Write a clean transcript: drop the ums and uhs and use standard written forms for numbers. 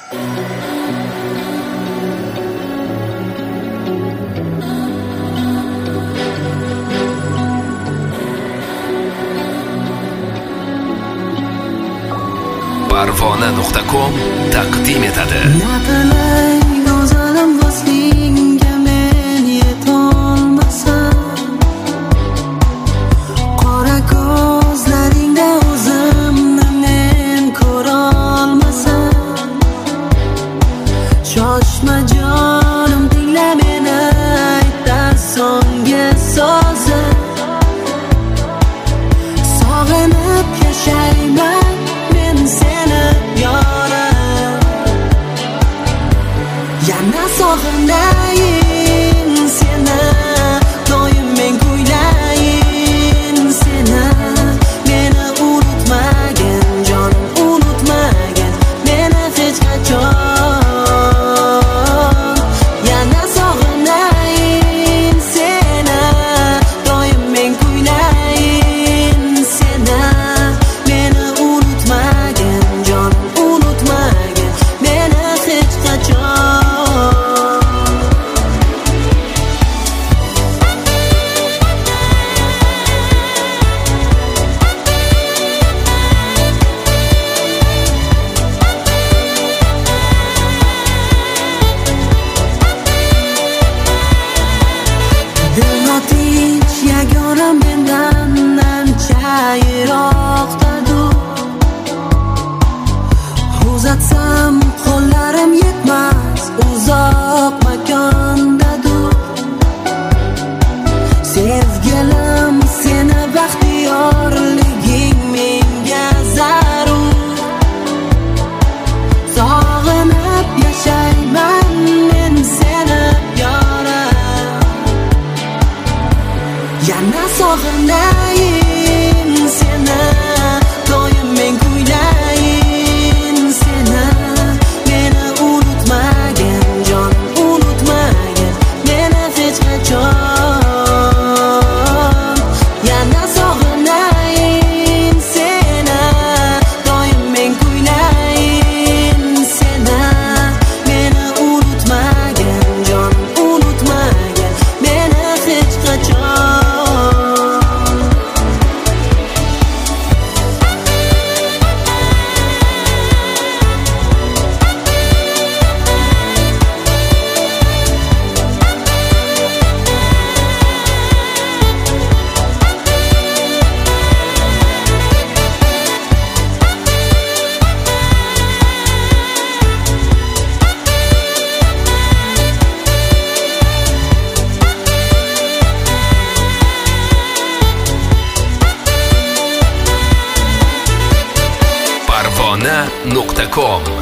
Parvona.com taqdim etadi. Naqalay go'zalim vaslingga men yetolmasam, qora ko'zlaringda o'zimni men ko'rolmasam, shoshma jonim tingla meni aytar so'nggi so'zi, sog'inib yashayman men seni yorim, yana sog'inayin seni, doim men kuylayin seni, meni unutmagin jonim, unutmagin meni hech qachon, yana sog'inayin seni, doim men kuylayin seni, meni unutmagin jonim, unutmagin meni hech qachon. Dil notinch yagona mendan ancha yiroqdadur, uzatsam qo'llarim yetmas uzoq makondadur, sevgilim seni baxtiyorliging menga zarur, sog'inib yashayman men seni yorim, yana sog'inayin seni, doim men kuylayin seni, meni unutmagin jonim, unutmagin meni hech qachon, yana sog'inayin seni, doim men kuylayin seni, meni unutmagin jonim, unutmagin meni hech qachon. Parvona.com